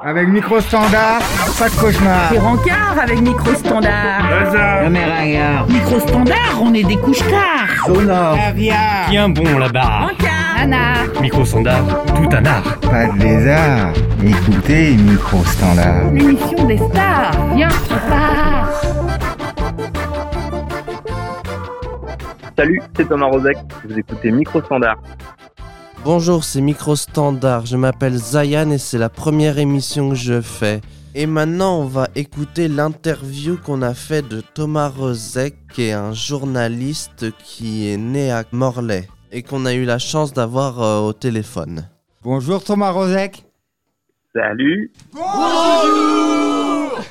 Avec micro standard, pas de cauchemar. Des rencarts avec micro standard. Le méringard. Micro standard, on est des couche-tard. Sonore. Caviar. Tiens bon là-bas. Rencard. Nanar. Micro standard, tout un art. Pas de lézard. Écoutez micro standard. L'émission des stars. Viens, on part. Salut, c'est Thomas Rozek, vous écoutez Micro Standard. Bonjour, c'est Micro Standard, je m'appelle Zayan et c'est la première émission que je fais. Et maintenant, on va écouter l'interview qu'on a fait de Thomas Rozek, qui est un journaliste qui est né à Morlaix et qu'on a eu la chance d'avoir au téléphone. Bonjour Thomas Rozek. Salut. Bonjour.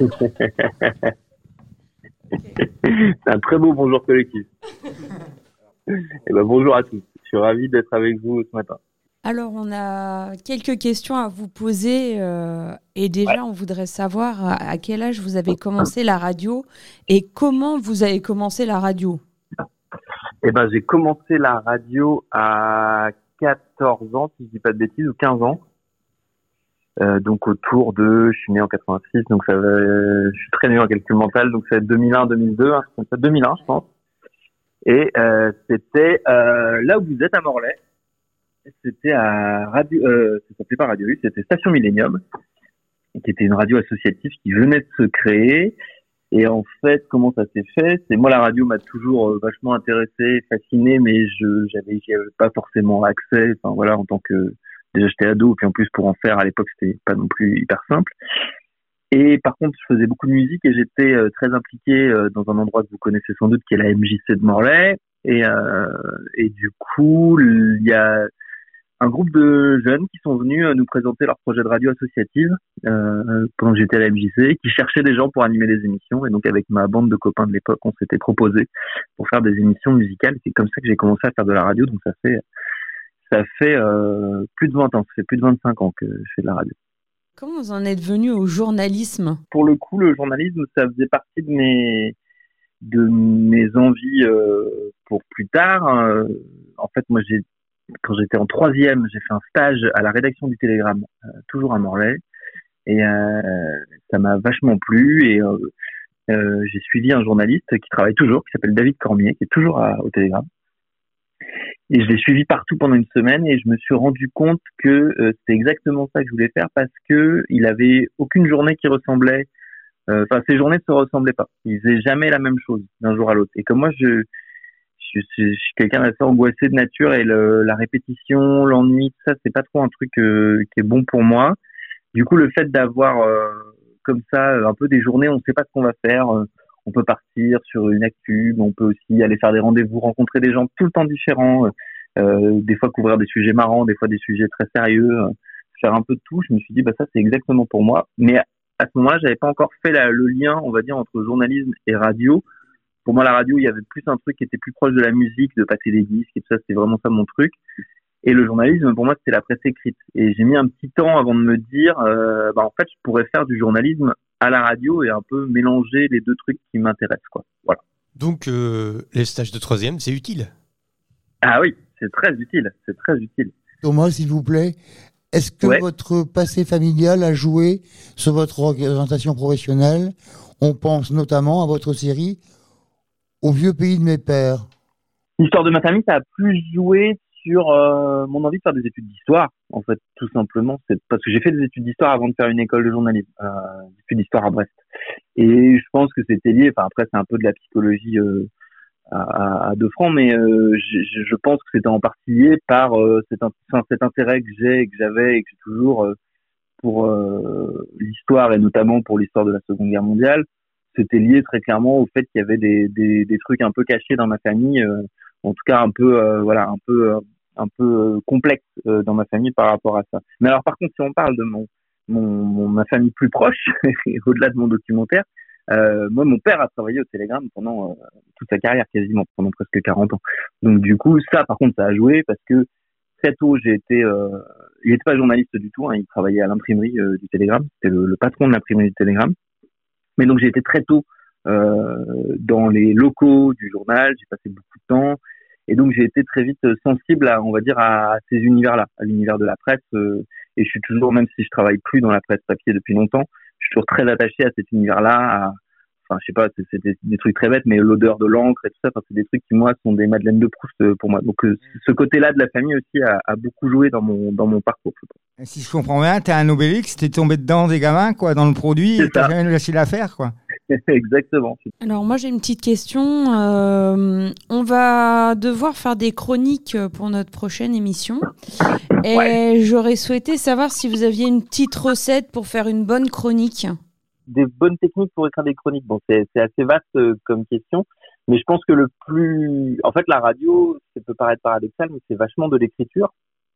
C'est un très beau bonjour collectif. Et ben bonjour à tous, je suis ravi d'être avec vous ce matin. Alors, on a quelques questions à vous poser et déjà, on voudrait savoir à quel âge vous avez commencé la radio et comment vous avez commencé la radio. Et ben j'ai commencé la radio à 14 ans, si je dis pas de bêtises, ou 15 ans. Donc autour de, je suis né en 86, donc ça va, je suis très nul en calcul mental, donc ça va être 2001, 2002, hein, comme ça, 2001 je pense. Et c'était là où vous êtes à Morlaix. C'était à radio, ça s'appelait pas Radio U, c'était Station Millennium, qui était une radio associative qui venait de se créer. Et en fait, comment ça s'est fait? C'est moi, la radio m'a toujours vachement intéressé, fasciné, mais j'y avais pas forcément accès. Enfin voilà, en tant que déjà j'étais ado, puis en plus pour en faire à l'époque c'était pas non plus hyper simple. Et par contre, je faisais beaucoup de musique et j'étais très impliqué dans un endroit que vous connaissez sans doute, qui est la MJC de Morlaix. Et du coup, il y a un groupe de jeunes qui sont venus nous présenter leur projet de radio associative pendant que j'étais à la MJC, qui cherchaient des gens pour animer des émissions. Et donc avec ma bande de copains de l'époque, on s'était proposé pour faire des émissions musicales. C'est comme ça que j'ai commencé à faire de la radio. Donc ça fait plus de 20 ans, ça fait plus de 25 ans que je fais de la radio. Comment vous en êtes venu au journalisme? Pour le coup, le journalisme, ça faisait partie de mes envies pour plus tard. En fait, moi, quand j'étais en troisième, j'ai fait un stage à la rédaction du Télégramme, toujours à Morlaix, et ça m'a vachement plu. Et j'ai suivi un journaliste qui travaille toujours, qui s'appelle David Cormier, qui est toujours au Télégramme. Et je l'ai suivi partout pendant une semaine et je me suis rendu compte que c'était exactement ça que je voulais faire, parce que il avait aucune journée qui ressemblait. Enfin, ces journées ne se ressemblaient pas. Il faisait jamais la même chose d'un jour à l'autre. Et comme moi, je suis quelqu'un d'assez angoissé de nature, et la répétition, l'ennui, tout ça, c'est pas trop un truc qui est bon pour moi. Du coup, le fait d'avoir comme ça un peu des journées, on ne sait pas ce qu'on va faire. On peut partir sur une actu, mais on peut aussi aller faire des rendez-vous, rencontrer des gens tout le temps différents, des fois couvrir des sujets marrants, des fois des sujets très sérieux, faire un peu de tout. Je me suis dit, ça c'est exactement pour moi. Mais à ce moment-là, j'avais pas encore fait le lien, on va dire, entre journalisme et radio. Pour moi, la radio, il y avait plus un truc qui était plus proche de la musique, de passer des disques et tout ça, c'était vraiment ça mon truc. Et le journalisme, pour moi, c'était la presse écrite. Et j'ai mis un petit temps avant de me dire, en fait, je pourrais faire du journalisme à la radio et un peu mélanger les deux trucs qui m'intéressent, quoi. Voilà. Donc, les stages de troisième, c'est utile. Ah oui, c'est très utile, c'est très utile. Thomas, s'il vous plaît, est-ce que votre passé familial a joué sur votre orientation professionnelle? On pense notamment à votre série Au vieux pays de mes pères. L'histoire de ma famille, ça a plus joué sur mon envie de faire des études d'histoire, en fait, tout simplement. C'est parce que j'ai fait des études d'histoire avant de faire une école de journalisme, des études d'histoire à Brest. Et je pense que c'était lié, enfin après c'est un peu de la psychologie à deux francs, mais je pense que c'était en partie lié par cet intérêt que j'avais et que j'ai toujours pour l'histoire, et notamment pour l'histoire de la Seconde Guerre mondiale. C'était lié très clairement au fait qu'il y avait des trucs un peu cachés dans ma famille, en tout cas un peu complexe dans ma famille par rapport à ça. Mais alors par contre, si on parle de ma famille plus proche, au-delà de mon documentaire, moi mon père a travaillé au Télégramme pendant toute sa carrière, quasiment pendant presque 40 ans. Donc du coup ça par contre ça a joué, parce que très tôt il était pas journaliste du tout, hein, il travaillait à l'imprimerie du Télégramme, c'était le patron de l'imprimerie du Télégramme. Mais donc j'ai été très tôt dans les locaux du journal, j'ai passé beaucoup de temps, et donc j'ai été très vite sensible à ces univers-là, à l'univers de la presse, Et je suis toujours, même si je travaille plus dans la presse papier depuis longtemps, je suis toujours très attaché à cet univers-là. Enfin, je sais pas, c'est des trucs très bêtes, mais l'odeur de l'encre et tout ça, c'est des trucs qui, moi, sont des madeleines de Proust pour moi. Donc, ce côté-là de la famille aussi a beaucoup joué dans mon parcours. Si je comprends bien, t'es un Obélix, t'es tombé dedans des gamins, quoi, dans le produit, et t'as jamais lâché l'affaire, quoi. Exactement. Alors moi j'ai une petite question. On va devoir faire des chroniques pour notre prochaine émission. Et j'aurais souhaité savoir si vous aviez une petite recette pour faire une bonne chronique. Des bonnes techniques pour écrire des chroniques. Bon, c'est assez vaste comme question. Mais je pense que en fait, la radio, ça peut paraître paradoxal, mais c'est vachement de l'écriture.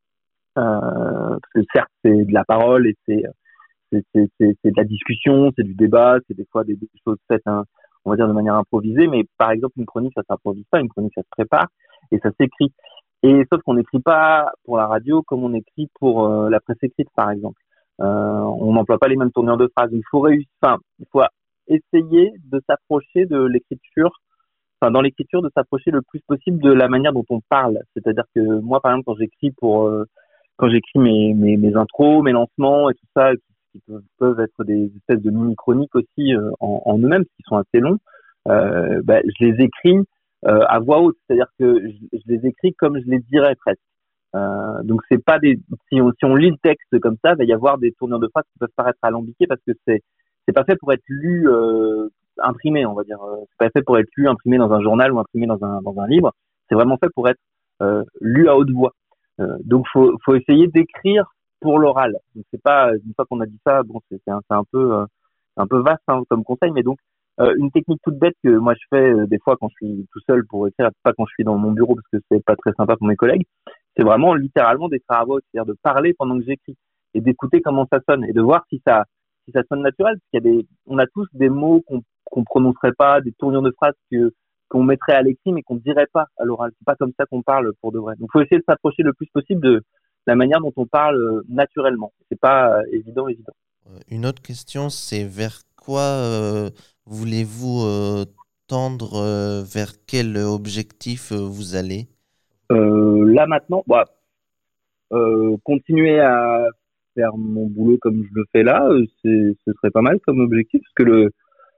Parce que certes, c'est de la parole et c'est de la discussion, c'est du débat, c'est des fois des choses faites, on va dire, de manière improvisée. Mais par exemple, une chronique, ça s'improvise pas, une chronique, ça se prépare et ça s'écrit. Et sauf qu'on n'écrit pas pour la radio comme on écrit pour la presse écrite, par exemple. On n'emploie pas les mêmes tournures de phrases. Il faut essayer de s'approcher de l'écriture, dans l'écriture, de s'approcher le plus possible de la manière dont on parle. C'est-à-dire que moi, par exemple, quand j'écris mes intros, mes lancements et tout ça, qui peuvent être des espèces de mini-chroniques aussi en eux-mêmes, qui sont assez longs, je les écris à voix haute, c'est-à-dire que je les écris comme je les dirais presque. Donc c'est pas si on lit le texte comme ça, il va y avoir des tournures de phrases qui peuvent paraître alambiquées parce que c'est pas fait pour être lu imprimé, on va dire. C'est pas fait pour être lu imprimé dans un journal ou imprimé dans un livre. C'est vraiment fait pour être lu à haute voix. Donc faut essayer d'écrire pour l'oral. Donc c'est pas, une fois qu'on a dit ça, bon, c'est un peu vaste comme conseil, mais donc une technique toute bête que moi je fais des fois quand je suis tout seul pour écrire, pas quand je suis dans mon bureau parce que c'est pas très sympa pour mes collègues, c'est vraiment littéralement d'écrire à voix haute, c'est-à-dire de parler pendant que j'écris et d'écouter comment ça sonne et de voir si ça sonne naturel, parce on a tous des mots qu'on prononcerait pas, des tournures de phrases qu'on mettrait à l'écrit mais qu'on dirait pas à l'oral. C'est pas comme ça qu'on parle pour de vrai. Donc faut essayer de s'approcher le plus possible de la manière dont on parle naturellement. C'est pas évident. Une autre question, c'est vers quoi voulez-vous tendre, vers quel objectif vous allez? Là maintenant, continuer à faire mon boulot comme je le fais là, ce serait pas mal comme objectif, parce que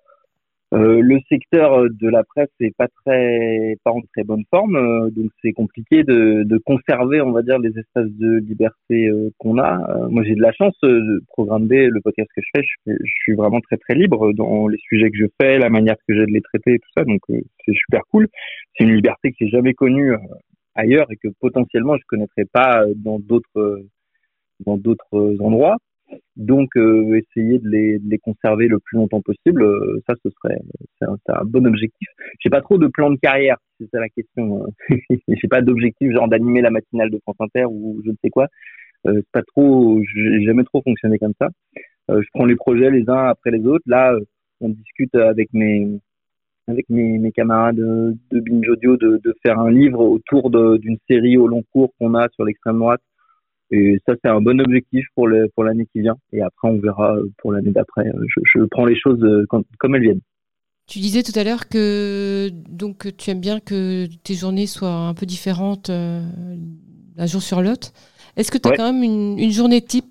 le secteur de la presse est pas en très bonne forme, donc c'est compliqué de conserver, on va dire, les espaces de liberté qu'on a. Moi, j'ai de la chance. Programme B, le podcast que je fais, je suis vraiment très très libre dans les sujets que je fais, la manière que j'ai de les traiter et tout ça, donc c'est super cool. C'est une liberté que j'ai jamais connue ailleurs et que potentiellement je connaîtrais pas dans d'autres endroits. Donc essayer de les conserver le plus longtemps possible, ça c'est un bon objectif. J'ai pas trop de plan de carrière, si c'est ça la question. J'ai pas d'objectif genre d'animer la matinale de France Inter ou je ne sais quoi. C'est pas trop, j'ai jamais trop fonctionné comme ça. Je prends les projets les uns après les autres. Là, on discute avec mes camarades de Binge Audio de faire un livre autour d'une série au long cours qu'on a sur l'extrême droite. Et ça, c'est un bon objectif pour l'année qui vient. Et après, on verra pour l'année d'après. Je prends les choses comme elles viennent. Tu disais tout à l'heure que donc tu aimes bien que tes journées soient un peu différentes d'un jour sur l'autre. Est-ce que tu as quand même une journée type?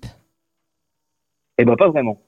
Eh ben, pas vraiment.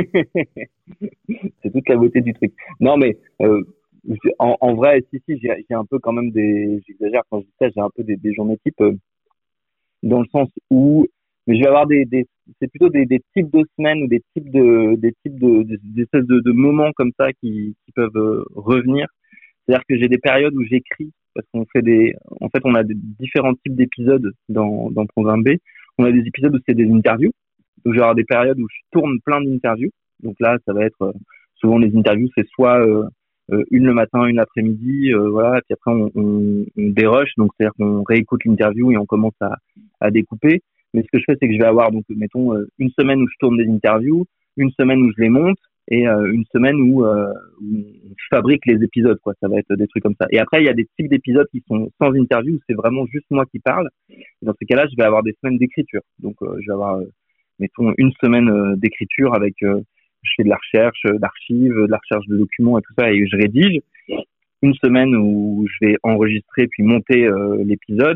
C'est toute la beauté du truc. Non, mais en vrai, si, j'ai un peu quand même j'exagère quand je dis ça, j'ai un peu des journées types. Dans le sens où, mais je vais avoir c'est plutôt des types de semaines ou des espèces de moments comme ça qui peuvent revenir. C'est-à-dire que j'ai des périodes où j'écris parce qu'on fait on a différents types d'épisodes dans Programme B. On a des épisodes où c'est des interviews. Donc, je vais avoir des périodes où je tourne plein d'interviews. Donc là, ça va être, souvent les interviews, c'est soit, une le matin, une l'après-midi, voilà. Puis après on dérush, donc c'est-à-dire qu'on réécoute l'interview et on commence à découper. Mais ce que je fais, c'est que je vais avoir donc mettons une semaine où je tourne des interviews, une semaine où je les monte et une semaine où je fabrique les épisodes, quoi. Ça va être des trucs comme ça. Et après il y a des types d'épisodes qui sont sans interview où c'est vraiment juste moi qui parle. Et dans ces cas-là, je vais avoir des semaines d'écriture. Donc je vais avoir mettons une semaine d'écriture avec je fais de la recherche d'archives, de la recherche de documents et tout ça, et je rédige. Une semaine où je vais enregistrer puis monter l'épisode,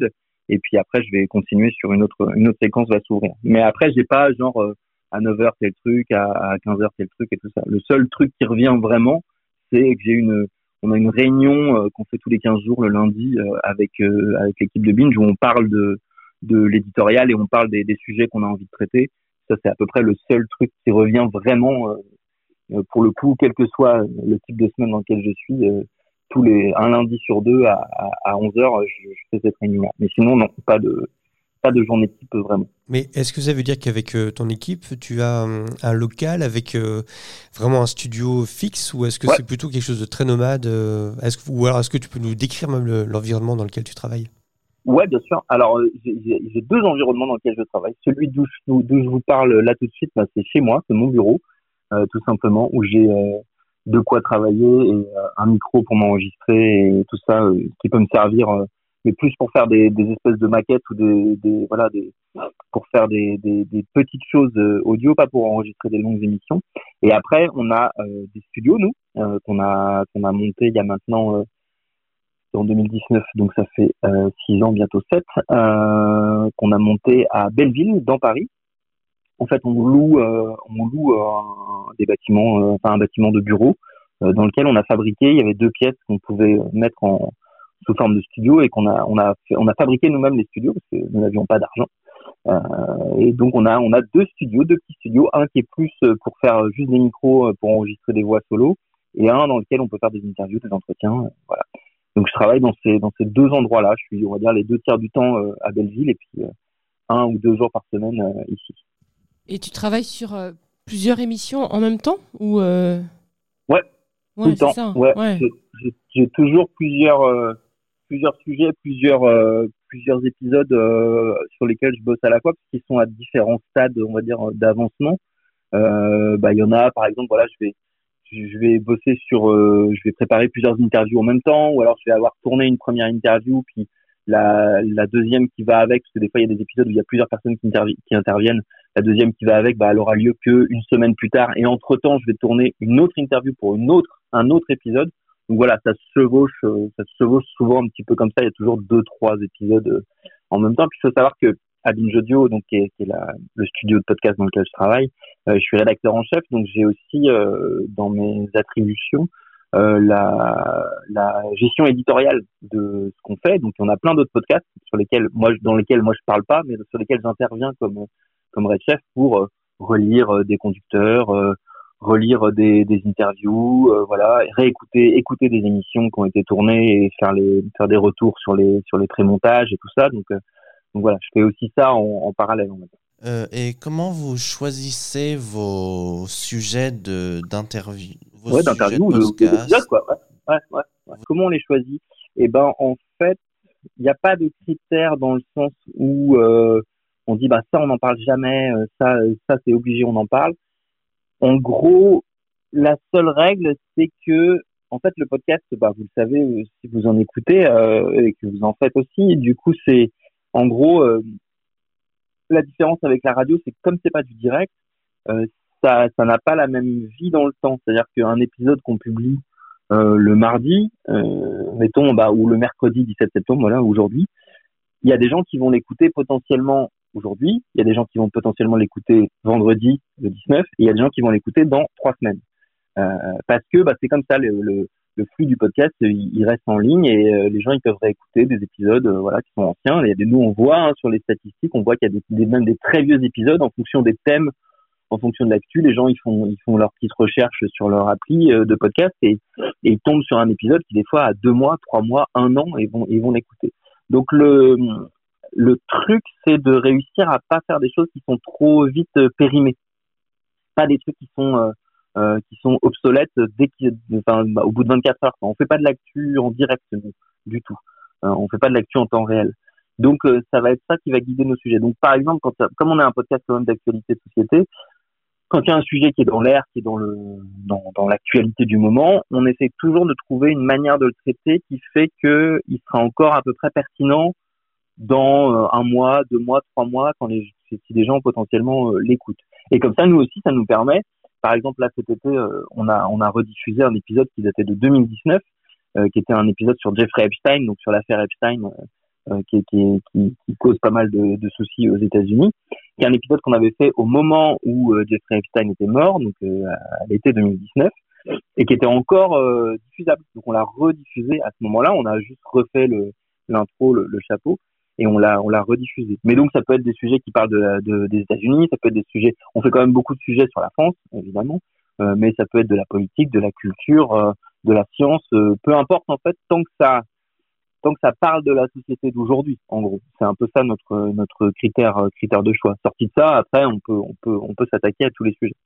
Et puis après, je vais continuer sur une autre séquence va s'ouvrir. Mais après, j'ai pas genre à 9h tel truc, à 15h tel truc et tout ça. Le seul truc qui revient vraiment, c'est que on a une réunion qu'on fait tous les 15 jours le lundi avec l'équipe de Binge où on parle de l'éditorial et on parle des sujets qu'on a envie de traiter. Ça, c'est à peu près le seul truc qui revient vraiment pour le coup, quel que soit le type de semaine dans lequel je suis. Un lundi sur deux à 11h, je fais cette réunion-là. Mais sinon, non, pas de journée type vraiment. Mais est-ce que ça veut dire qu'avec ton équipe, tu as un local avec vraiment un studio fixe ou est-ce que c'est plutôt quelque chose de très nomade ou alors est-ce que tu peux nous décrire même l'environnement dans lequel tu travailles? Ouais, bien sûr. Alors, j'ai deux environnements dans lesquels je travaille. Celui d'où je vous parle là tout de suite, c'est chez moi, c'est mon bureau, tout simplement, où j'ai de quoi travailler et un micro pour m'enregistrer et tout ça qui peut me servir mais plus pour faire des espèces de maquettes ou pour faire des petites choses audio, pas pour enregistrer des longues émissions. Et après on a des studios nous qu'on a monté il y a maintenant en 2019, donc ça fait 6 ans, bientôt 7, qu'on a monté à Belleville dans Paris. En fait, on loue des bâtiments, un bâtiment de bureau dans lequel on a fabriqué. Il y avait 2 pièces qu'on pouvait mettre sous forme de studio et on a fabriqué nous-mêmes les studios parce que nous n'avions pas d'argent. Et donc on a 2 studios, 2 petits studios, un qui est plus pour faire juste des micros pour enregistrer des voix solo et un dans lequel on peut faire des interviews, des entretiens, voilà. Donc je travaille dans ces 2 endroits-là. Je suis, on va dire, les 2 tiers du temps à Belleville et puis 1 ou 2 jours par semaine ici. Et tu travailles sur plusieurs émissions en même temps ou Ouais, tout le temps. Ça. Ouais. J'ai toujours plusieurs sujets, plusieurs épisodes sur lesquels je bosse à la fois, parce qu'ils sont à différents stades, on va dire, d'avancement. Il y en a, par exemple, voilà, je vais bosser je vais préparer plusieurs interviews en même temps, ou alors je vais avoir tourné une première interview, puis la deuxième qui va avec, parce que des fois il y a des épisodes où il y a plusieurs personnes qui interviennent. La deuxième qui va avec, elle aura lieu qu'une semaine plus tard. Et entre-temps, je vais tourner une autre interview pour un autre épisode. Donc voilà, ça se chevauche souvent un petit peu comme ça. Il y a toujours 2-3 épisodes en même temps. Puis il faut savoir que à Binge Audio, donc qui est le studio de podcast dans lequel je travaille, je suis rédacteur en chef. Donc j'ai aussi dans mes attributions la gestion éditoriale de ce qu'on fait. Donc on a plein d'autres podcasts dans lesquels moi je parle pas, mais sur lesquels j'interviens comme Red Chef pour relire des conducteurs, relire des interviews, écouter des émissions qui ont été tournées et faire des retours sur les pré-montages et tout ça. Donc voilà, je fais aussi ça en parallèle. On va dire. Et comment vous choisissez vos sujets d'interview, d'interview, d'épisode, quoi. Ouais. Comment on les choisit? En fait, il n'y a pas de critères dans le sens où on dit ça on n'en parle jamais, ça c'est obligé, on en parle. En gros, la seule règle, c'est que en fait le podcast, vous le savez si vous en écoutez et que vous en faites aussi. Du coup, c'est en gros la différence avec la radio, c'est que comme c'est pas du direct, ça n'a pas la même vie dans le temps. C'est-à-dire qu'un épisode qu'on publie le mardi, mettons, ou le mercredi 17 septembre, voilà, aujourd'hui, il y a des gens qui vont l'écouter potentiellement aujourd'hui, il y a des gens qui vont potentiellement l'écouter vendredi le 19, et il y a des gens qui vont l'écouter dans 3 semaines. Parce que c'est comme ça, le flux du podcast, il reste en ligne et les gens ils peuvent réécouter des épisodes qui sont anciens. Nous on voit sur les statistiques, on voit qu'il y a même des très vieux épisodes en fonction des thèmes, en fonction de l'actu. Les gens ils font leur petite recherche sur leur appli de podcast et ils tombent sur un épisode qui des fois a 2 mois, 3 mois, 1 an et vont l'écouter. Donc le truc, c'est de réussir à pas faire des choses qui sont trop vite périmées, pas des trucs qui sont obsolètes au bout de 24 heures. On fait pas de l'actu en direct du tout. On fait pas de l'actu en temps réel. Donc ça va être ça qui va guider nos sujets. Donc par exemple, comme on a un podcast quand même d'actualité de société, quand il y a un sujet qui est dans l'air, qui est dans l'actualité du moment, on essaie toujours de trouver une manière de le traiter qui fait que il sera encore à peu près pertinent dans 1 mois, 2 mois, 3 mois, si des gens potentiellement l'écoutent. Et comme ça, nous aussi, ça nous permet, par exemple, là, cet été, on a rediffusé un épisode qui datait de 2019, qui était un épisode sur Jeffrey Epstein, donc sur l'affaire Epstein, qui cause pas mal de soucis aux États-Unis, qui est un épisode qu'on avait fait au moment où Jeffrey Epstein était mort, donc à l'été 2019, et qui était encore diffusable. Donc on l'a rediffusé à ce moment-là, on a juste refait l'intro, le chapeau, et on l'a rediffusé. Mais donc ça peut être des sujets qui parlent des États-Unis, ça peut être des sujets, on fait quand même beaucoup de sujets sur la France, évidemment, mais ça peut être de la politique, de la culture, de la science, peu importe en fait, tant que ça parle de la société d'aujourd'hui, en gros. C'est un peu ça notre critère de choix. Sorti de ça, après on peut s'attaquer à tous les sujets.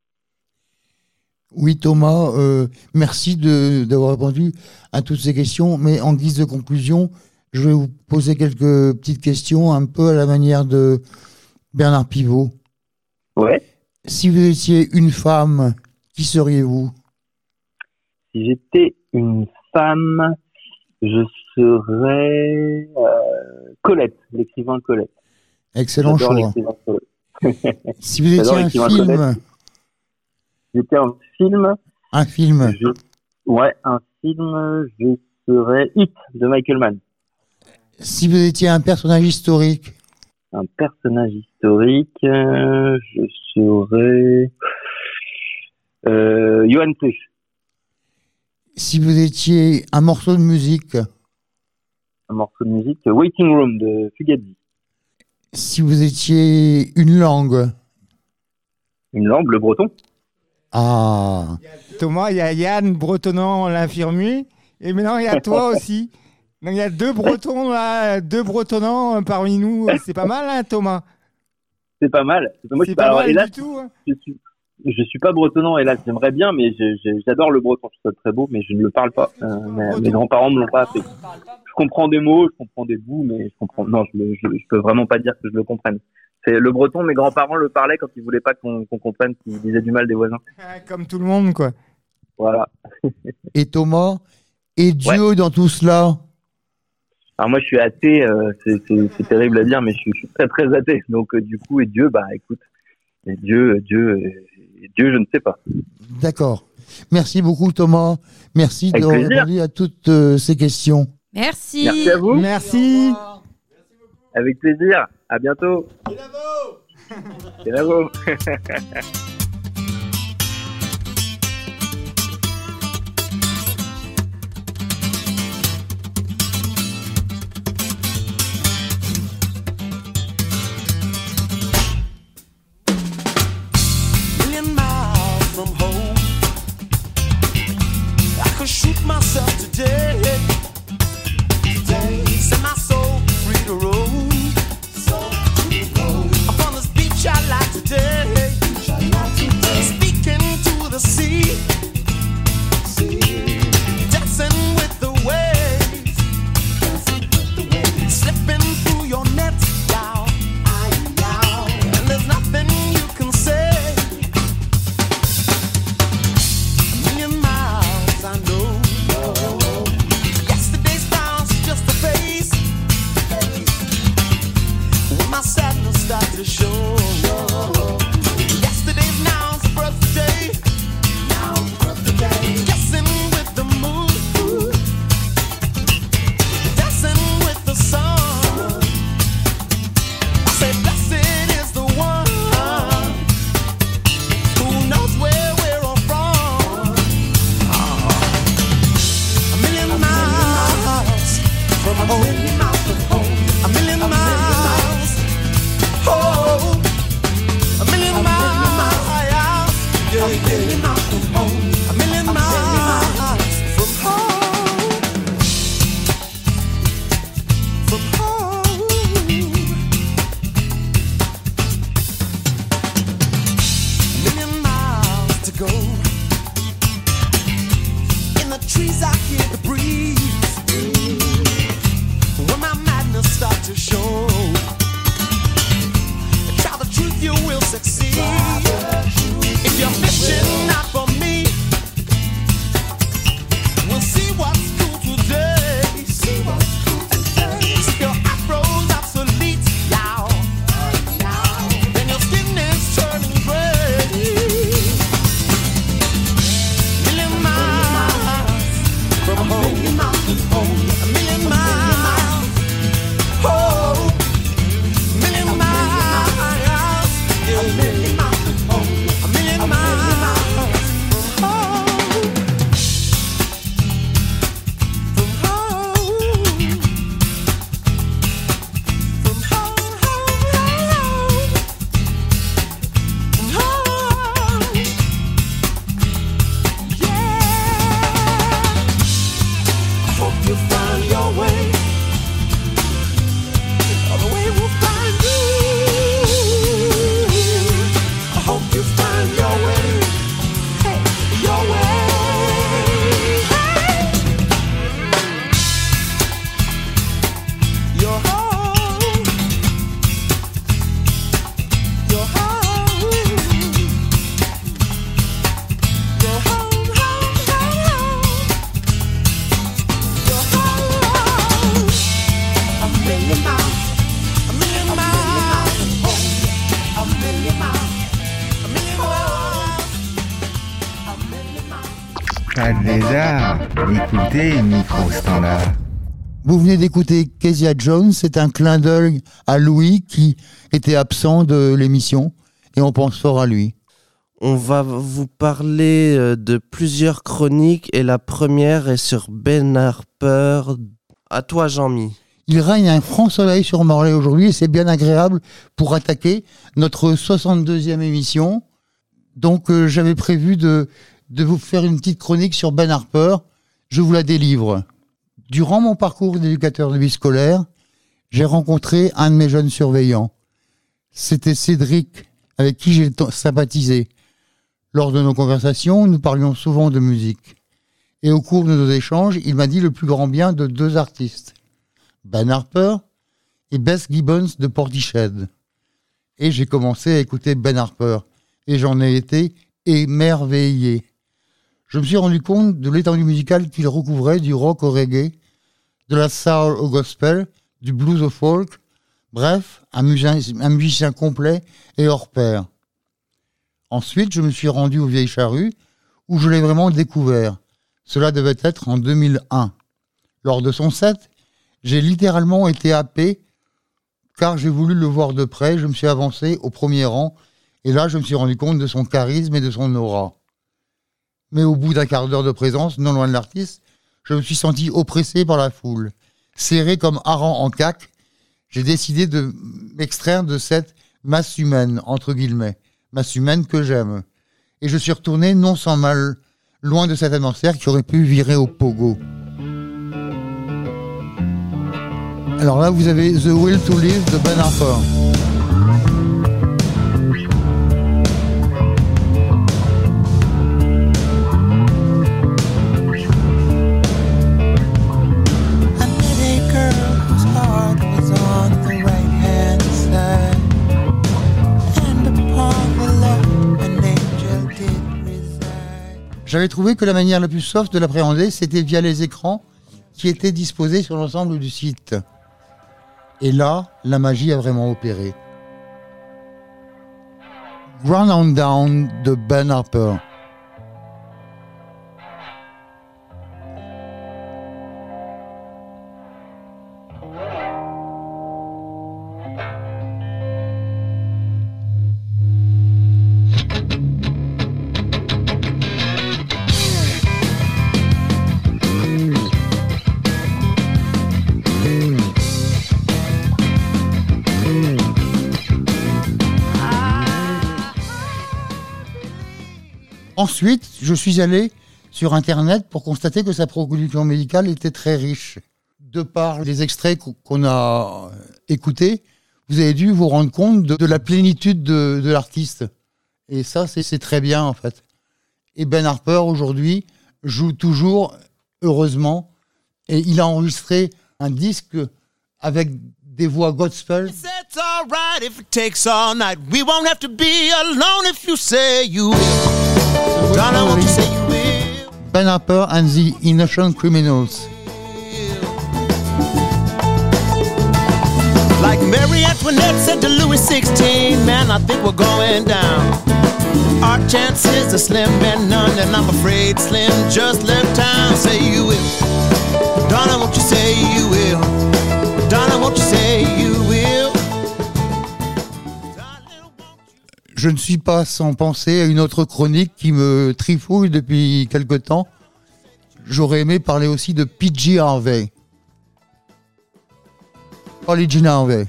Oui, Thomas, merci d'avoir répondu à toutes ces questions, mais en guise de conclusion, je vais vous poser quelques petites questions un peu à la manière de Bernard Pivot. Ouais. Si vous étiez une femme, qui seriez-vous ? Si j'étais une femme, je serais Colette, l'écrivain Colette. Excellent choix. Si vous étiez un film... Colette. J'étais un film. Un film. Un film, je serais Hit de Michael Mann. Si vous étiez un personnage historique. Un personnage historique, je serais Johann Plüsch. Si vous étiez un morceau de musique. Un morceau de musique, Waiting Room de Fugazi. Si vous étiez une langue. Une langue, le breton. Ah. Thomas, il y a Yann bretonnant l'infirmier, et maintenant il y a toi aussi. Donc il y a deux bretons là, deux bretonnants parmi nous. C'est pas mal, hein, Thomas? C'est pas mal. Moi, c'est pas mal du tout. Hein. Je suis pas bretonnant, hélas. J'aimerais bien, mais j'adore le breton. Je trouve ça très beau, mais je ne le parle pas. Mes grands-parents me l'ont pas fait. Je comprends des mots, je comprends des bouts, mais je peux vraiment pas dire que je le comprenne. C'est le breton, mes grands-parents le parlaient quand ils voulaient pas qu'on comprenne qu'ils disaient du mal des voisins. Comme tout le monde, quoi. Voilà. Et Thomas, et Dieu dans tout cela? Alors moi, je suis athée, c'est terrible à dire, mais je suis très très athée. Donc du coup, et Dieu, bah écoute, Dieu, je ne sais pas. D'accord. Merci beaucoup, Thomas. Merci d'avoir répondu à toutes ces questions. Merci. Merci à vous. Merci. Avec plaisir. À bientôt. C'est là-bas. Shoot myself today. Set my soul free to roam. Upon this beach I lie today. Speaking to the sea. Dancing with the waves. Slipping through your net, y'all. And there's nothing you can say. A million miles I know. Yesterday's bounce just a face. When my sadness starts to show. Yesterday's now's birthday. Guessing with the moon. Dancing with the sun. I say blessed is the one who knows where we're all from. A million miles from home. A million miles. Oh, a million miles. Yeah, yeah. A million miles from home. From home. A million miles to go. In the trees I hear the breeze. When my madness starts to show. Try the truth, you will succeed. If you're fishing not for me, we'll see what's cool today. If your afro's obsolete, y'all, then your skin is turning gray. Million miles from home. A million miles. Pas de lézard, écoutez Micro Standard. Vous venez d'écouter Kezia Jones, c'est un clin d'œil à Louis qui était absent de l'émission et on pense fort à lui. On va vous parler de plusieurs chroniques et la première est sur Ben Harper. À toi Jean-Mi. Il règne un franc soleil sur Morlaix aujourd'hui et c'est bien agréable pour attaquer notre 62e émission. Donc j'avais prévu de vous faire une petite chronique sur Ben Harper. Je vous la délivre. Durant mon parcours d'éducateur de vie scolaire, j'ai rencontré un de mes jeunes surveillants. C'était Cédric, avec qui j'ai sympathisé. Lors de nos conversations, nous parlions souvent de musique. Et au cours de nos échanges, il m'a dit le plus grand bien de deux artistes, Ben Harper et Bess Gibbons de Portishead. Et j'ai commencé à écouter Ben Harper, et j'en ai été émerveillé. Je me suis rendu compte de l'étendue musicale qu'il recouvrait, du rock au reggae, de la soul au gospel, du blues au folk, bref, un musicien complet et hors pair. Ensuite, je me suis rendu aux Vieilles Charrues, où je l'ai vraiment découvert. Cela devait être en 2001. Lors de son set, j'ai littéralement été happé, car j'ai voulu le voir de près, je me suis avancé au premier rang, et là, je me suis rendu compte de son charisme et de son aura. Mais au bout d'un quart d'heure de présence, non loin de l'artiste, je me suis senti oppressé par la foule. Serré comme hareng en caque, j'ai décidé de m'extraire de cette masse humaine, entre guillemets, masse humaine que j'aime. Et je suis retourné non sans mal, loin de cet atmosphère qui aurait pu virer au pogo. Alors là, vous avez The Will to Live de Ben Harper. J'avais trouvé que la manière la plus soft de l'appréhender, c'était via les écrans qui étaient disposés sur l'ensemble du site. Et là, la magie a vraiment opéré. Ground on Down de Ben Harper. Ensuite, je suis allé sur Internet pour constater que sa production médicale était très riche. De par les extraits qu'on a écoutés, vous avez dû vous rendre compte de la plénitude de l'artiste. Et ça, c'est très bien, en fait. Et Ben Harper, aujourd'hui, joue toujours, heureusement. Et il a enregistré un disque avec des voix gospel. It's all right if it takes all night. We won't have to be alone if you say you will. Darling, won't you say you will? Ben Harper and the Innocent Criminals. Like Mary Antoinette said to Louis XVI, man, I think we're going down. Our chances are slim and none, and I'm afraid Slim just left town. Say you will. Darling, won't you say you will? Darling, won't you say you will? Je ne suis pas sans penser à une autre chronique qui me trifouille depuis quelque temps. J'aurais aimé parler aussi de P.G. Harvey. Polly Jean Harvey.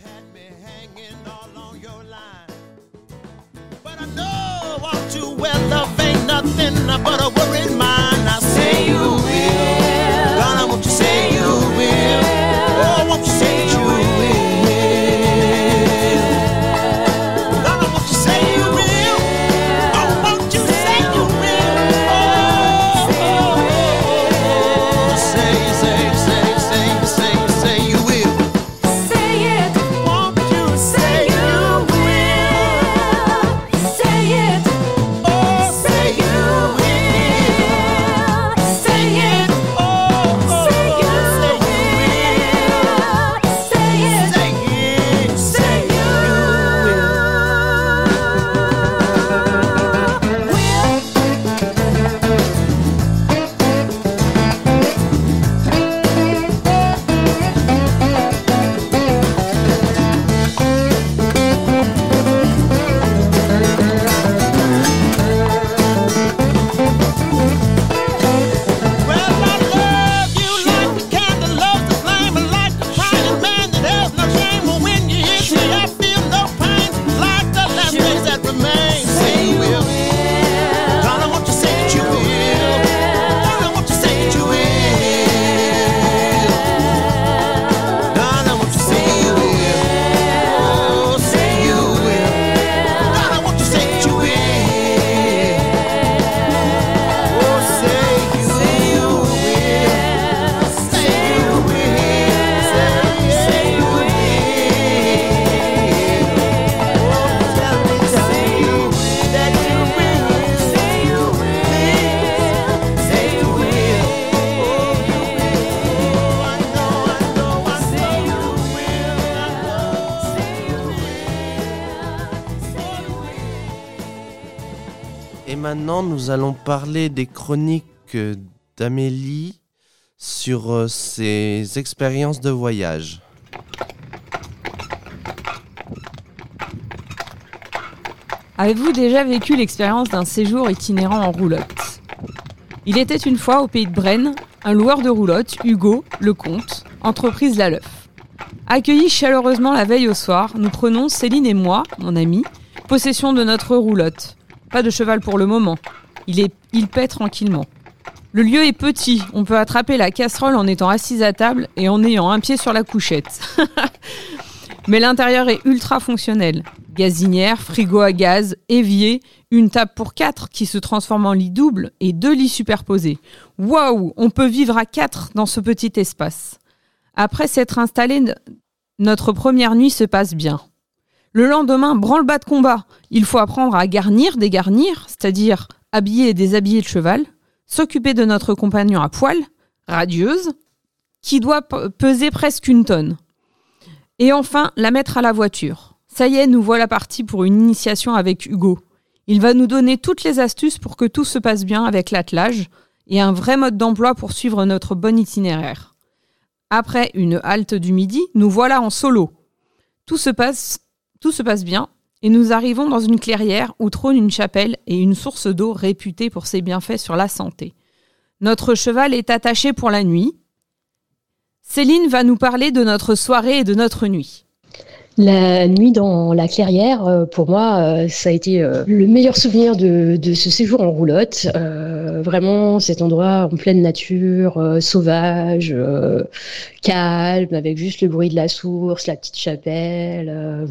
Et maintenant, nous allons parler des chroniques d'Amélie sur ses expériences de voyage. Avez-vous déjà vécu l'expérience d'un séjour itinérant en roulotte ? Il était une fois au pays de Brenne, un loueur de roulotte, Hugo, le comte, entreprise La Leuf. Accueillis chaleureusement la veille au soir, nous prenons, Céline et moi, mon ami, possession de notre roulotte. Pas de cheval pour le moment. Il paie tranquillement. Le lieu est petit, on peut attraper la casserole en étant assise à table et en ayant un pied sur la couchette. Mais l'intérieur est ultra fonctionnel. Gazinière, frigo à gaz, évier, une table pour 4 qui se transforme en lit double et 2 lits superposés. Waouh, on peut vivre à 4 dans ce petit espace. Après s'être installé, notre première nuit se passe bien. Le lendemain, branle-bas de combat. Il faut apprendre à garnir, dégarnir, c'est-à-dire habiller et déshabiller le cheval, s'occuper de notre compagnon à poil, radieuse, qui doit peser presque 1 tonne. Et enfin, la mettre à la voiture. Ça y est, nous voilà partis pour une initiation avec Hugo. Il va nous donner toutes les astuces pour que tout se passe bien avec l'attelage et un vrai mode d'emploi pour suivre notre bon itinéraire. Après une halte du midi, nous voilà en solo. Tout se passe bien et nous arrivons dans une clairière où trône une chapelle et une source d'eau réputée pour ses bienfaits sur la santé. Notre cheval est attaché pour la nuit. Céline va nous parler de notre soirée et de notre nuit. La nuit dans la clairière, pour moi, ça a été le meilleur souvenir de ce séjour en roulotte. Vraiment, cet endroit en pleine nature, sauvage, calme, avec juste le bruit de la source, la petite chapelle,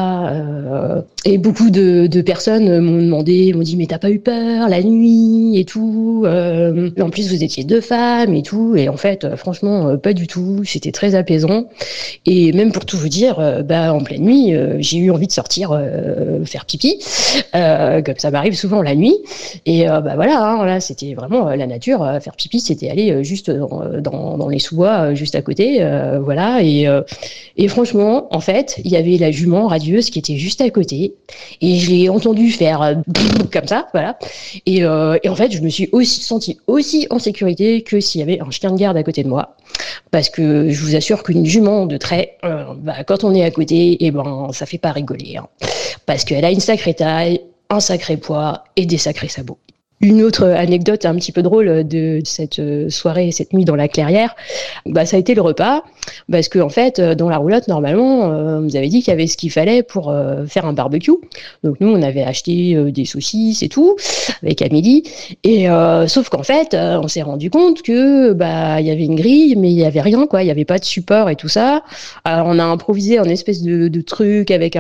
voilà. Et beaucoup de personnes m'ont dit « Mais t'as pas eu peur la nuit et tout en plus, vous étiez 2 femmes et tout. » Et en fait, franchement, pas du tout. C'était très apaisant. Et même pour tout vous dire, en pleine nuit, j'ai eu envie de sortir faire pipi, comme ça m'arrive souvent la nuit. Et voilà, là, c'était vraiment la nature. Faire pipi, c'était aller juste dans les sous-bois, juste à côté. Voilà. Et franchement, en fait, il y avait la jument radieuse qui était juste à côté. Et je l'ai entendu faire comme ça, voilà. Et en fait, je me suis sentie aussi en sécurité que s'il y avait un chien de garde à côté de moi. Parce que je vous assure qu'une jument de trait, quand on est à côté, ça fait pas rigoler. Hein. Parce qu'elle a une sacrée taille, un sacré poids et des sacrés sabots. Une autre anecdote un petit peu drôle de cette soirée, cette nuit dans la clairière, ça a été le repas. Parce que en fait, dans la roulotte, normalement, on nous avait dit qu'il y avait ce qu'il fallait pour faire un barbecue. Donc nous, on avait acheté des saucisses et tout avec Amélie. Et sauf qu'en fait, on s'est rendu compte que il y avait une grille, mais il y avait rien, quoi. Il y avait pas de support et tout ça. On a improvisé un espèce de truc avec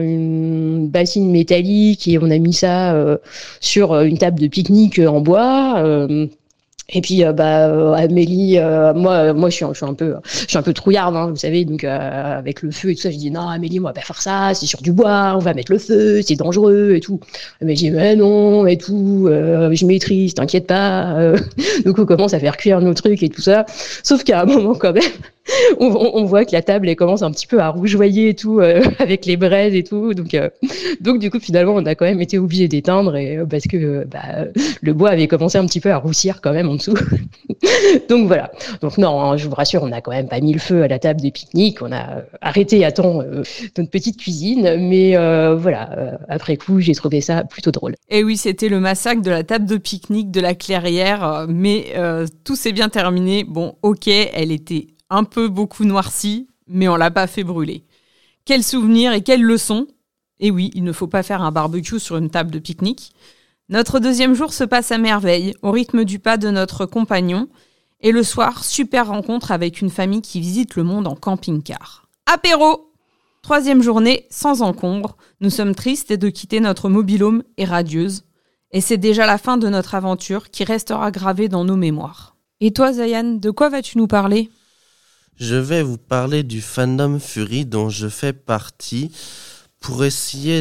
une bassine métallique et on a mis ça sur une table de pique-nique en bois. Et puis Amélie, moi je suis un peu trouillarde, hein, vous savez, donc avec le feu et tout ça, je dis non Amélie, on va pas faire ça, c'est sur du bois, on va mettre le feu, c'est dangereux et tout. Mais j'ai dit mais non et tout, je maîtrise, t'inquiète pas. Donc on commence à faire cuire nos trucs et tout ça. Sauf qu'à un moment quand même, on voit que la table elle commence un petit peu à rougeoyer et tout avec les braises et tout. Donc du coup finalement on a quand même été obligé d'éteindre parce que le bois avait commencé un petit peu à roussir quand même en dessous. Donc voilà. Donc non, hein, je vous rassure, on n'a quand même pas mis le feu à la table des pique-niques. On a arrêté à temps notre petite cuisine. Mais voilà, après coup, j'ai trouvé ça plutôt drôle. Et oui, c'était le massacre de la table de pique-nique de la clairière. Mais tout s'est bien terminé. Bon, ok, elle était un peu beaucoup noircie, mais on l'a pas fait brûler. Quel souvenir et quelle leçon. Et oui, il ne faut pas faire un barbecue sur une table de pique-nique. Notre deuxième jour se passe à merveille, au rythme du pas de notre compagnon. Et le soir, super rencontre avec une famille qui visite le monde en camping-car. Apéro! 3e journée, sans encombre. Nous sommes tristes de quitter notre mobil-home et radieuse. Et c'est déjà la fin de notre aventure qui restera gravée dans nos mémoires. Et toi, Zayan, de quoi vas-tu nous parler ? Je vais vous parler du fandom Fury dont je fais partie pour essayer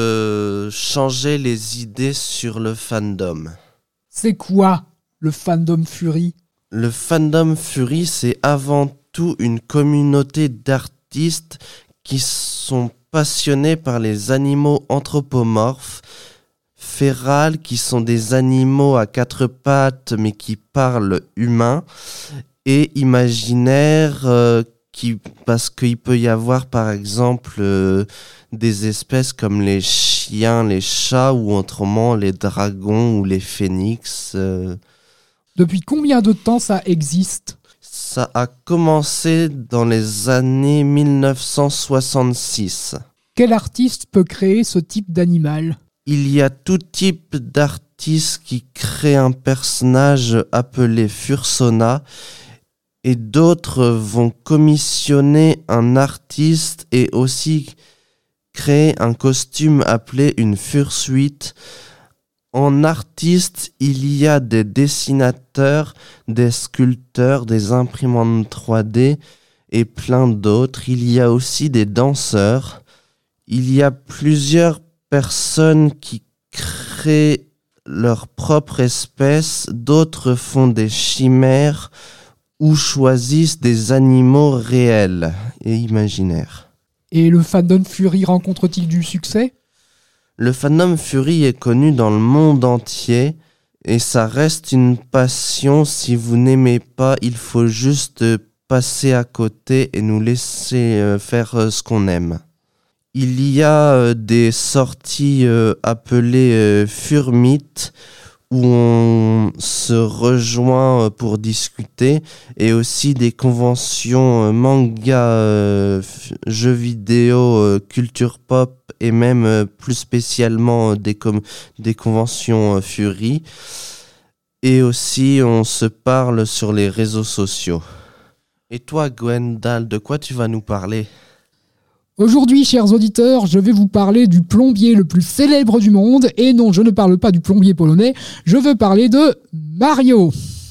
de changer les idées sur le fandom. C'est quoi le fandom Fury ? Le fandom Fury, c'est avant tout une communauté d'artistes qui sont passionnés par les animaux anthropomorphes, férales qui sont des animaux à 4 pattes mais qui parlent humain, et imaginaires parce qu'il peut y avoir par exemple des espèces comme les chiens, les chats ou autrement les dragons ou les phénix. Depuis combien de temps ça existe ? Ça a commencé dans les années 1966. Quel artiste peut créer ce type d'animal ? Il y a tout type d'artistes qui créent un personnage appelé fursona, et d'autres vont commissionner un artiste et aussi créer un costume appelé une fursuite. En artiste, il y a des dessinateurs, des sculpteurs, des imprimantes 3D et plein d'autres. Il y a aussi des danseurs. Il y a plusieurs personnes qui créent leur propre espèce, d'autres font des chimères ou choisissent des animaux réels et imaginaires. Et le fandom Fury rencontre-t-il du succès ? Le fandom Fury est connu dans le monde entier et ça reste une passion. Si vous n'aimez pas, il faut juste passer à côté et nous laisser faire ce qu'on aime. Il y a des sorties appelées Furmeet où on se rejoint pour discuter, et aussi des conventions manga, jeux vidéo, culture pop, et même plus spécialement des conventions Fury. Et aussi on se parle sur les réseaux sociaux. Et toi Gwendal, de quoi tu vas nous parler ? Aujourd'hui, chers auditeurs, je vais vous parler du plombier le plus célèbre du monde. Et non, je ne parle pas du plombier polonais, je veux parler de Mario.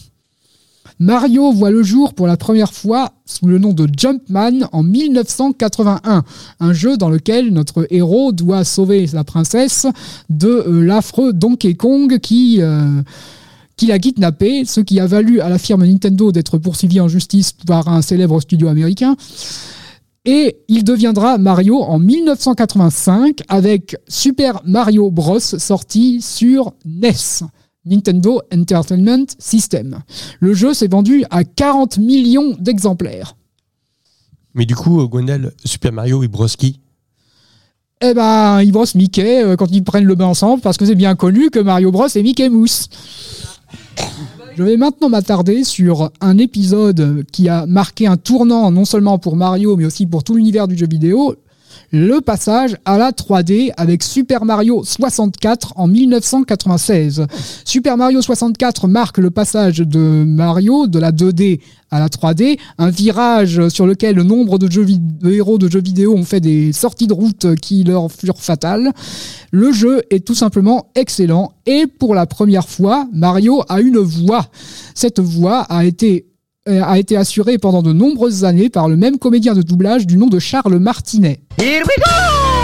Mario voit le jour pour la première fois sous le nom de Jumpman en 1981. Un jeu dans lequel notre héros doit sauver la princesse de l'affreux Donkey Kong qui l'a kidnappé, ce qui a valu à la firme Nintendo d'être poursuivi en justice par un célèbre studio américain. Et il deviendra Mario en 1985 avec Super Mario Bros. Sorti sur NES, Nintendo Entertainment System. Le jeu s'est vendu à 40 millions d'exemplaires. Mais du coup, Gwendal, Super Mario, il brosse qui ? Eh ben, il brosse Mickey quand ils prennent le bain ensemble, parce que c'est bien connu que Mario Bros est Mickey Mouse. Je vais maintenant m'attarder sur un épisode qui a marqué un tournant non seulement pour Mario mais aussi pour tout l'univers du jeu vidéo, le passage à la 3D avec Super Mario 64 en 1996. Super Mario 64 marque le passage de Mario de la 2D à la 3D, un virage sur lequel le nombre de héros de jeux vidéo ont fait des sorties de route qui leur furent fatales. Le jeu est tout simplement excellent et pour la première fois, Mario a une voix. Cette voix a été assurée pendant de nombreuses années par le même comédien de doublage du nom de Charles Martinet. Here we go!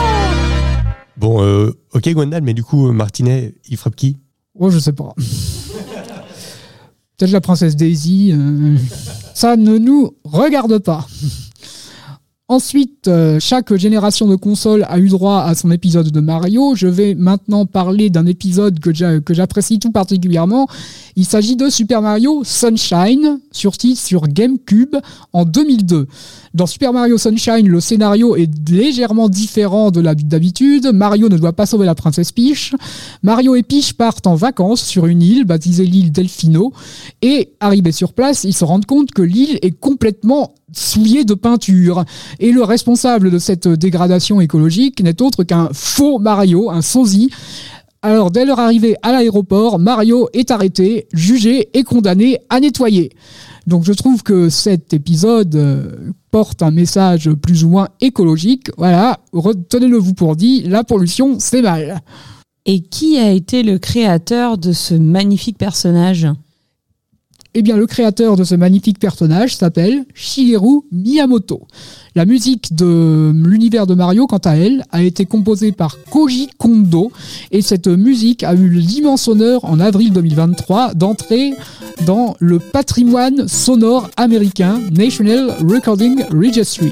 Bon, ok Gwendal, mais du coup, Martinet, il frappe qui ? Oh, je sais pas. Peut-être la princesse Daisy. Ça ne nous regarde pas. Ensuite, chaque génération de consoles a eu droit à son épisode de Mario. Je vais maintenant parler d'un épisode que j'apprécie tout particulièrement. Il s'agit de Super Mario Sunshine, sorti sur GameCube en 2002. Dans Super Mario Sunshine, le scénario est légèrement différent de d'habitude. Mario ne doit pas sauver la princesse Peach. Mario et Peach partent en vacances sur une île baptisée l'île Delfino. Et arrivés sur place, ils se rendent compte que l'île est complètement souillée de peinture. Et le responsable de cette dégradation écologique n'est autre qu'un faux Mario, un sosie. Alors, dès leur arrivée à l'aéroport, Mario est arrêté, jugé et condamné à nettoyer. Donc, je trouve que cet épisode porte un message plus ou moins écologique. Voilà, retenez-le vous pour dit, la pollution, c'est mal. Et qui a été le créateur de ce magnifique personnage ? Eh bien, le créateur de ce magnifique personnage s'appelle Shigeru Miyamoto. La musique de l'univers de Mario, quant à elle, a été composée par Koji Kondo. Et cette musique a eu l'immense honneur, en avril 2023, d'entrer dans le patrimoine sonore américain National Recording Registry.